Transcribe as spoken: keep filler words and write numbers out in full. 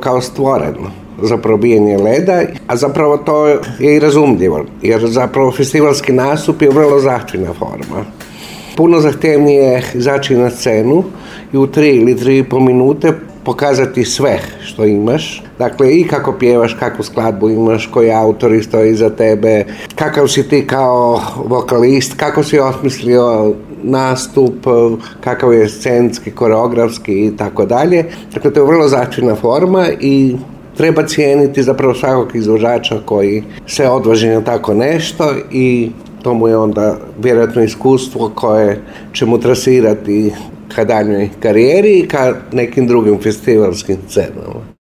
kao stvoreno za probijanje leda, a zapravo to je i razumljivo, jer zapravo festivalski nastup je vrlo zahtjevna forma. Puno zahtjevnije je izaći na scenu i u tri ili tri i pol minute pokazati sve što imaš. Dakle, i kako pjevaš, kakvu skladbu imaš, koji autori stoji iza tebe, kakav si ti kao vokalist, kako si osmislio nastup, kakav je scenski, koreografski i tako dalje. Dakle, to je vrlo zahtjevna forma i treba cijeniti zapravo svakog izvođača koji se odvaži na tako nešto i to mu je onda vjerojatno iskustvo koje će mu trasirati ka daljnjoj karijeri i ka nekim drugim festivalskim scenama.